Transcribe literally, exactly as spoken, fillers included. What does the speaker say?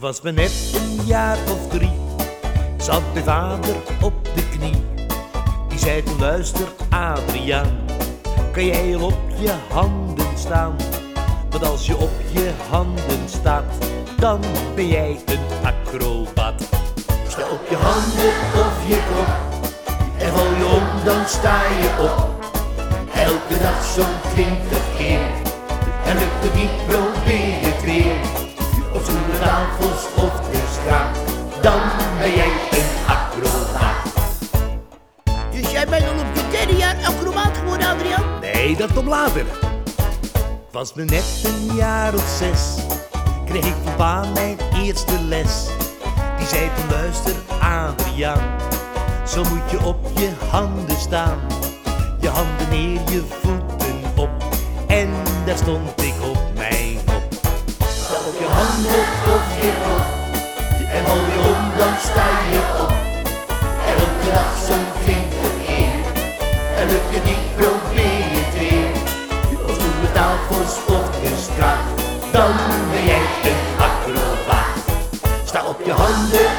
was me net een jaar of drie, zat mijn vader op de knie. Die zei toen: luister Adriaan, kan jij al op je handen staan? Want als je op je handen staat, dan ben jij een acrobaat. Sta op je handen of je kop en val je om, dan sta je op. Elke dag zo'n twintig keer, en lukt het niet, probeer het weer. Op stoelen, tafels of de straat, dan ben jij een acrobaat. Dus jij bent al op je derde jaar acrobaat geworden, Adriaan? Nee, dat komt later. Was me net een jaar of zes, kreeg ik van pa mijn eerste les. Die zei toen: luister Adriaan, zo moet je op je handen staan. Je handen neer, je voeten op, en daar stond ik op mijn kop. Sta op je handen of je kop en val je om, dan sta je op. Elke dag zo'n twintig keer, en lukt het niet, probeer het weer. Op stoelen, tafels of de straat, dan ben jij een acrobaat. Sta op je handen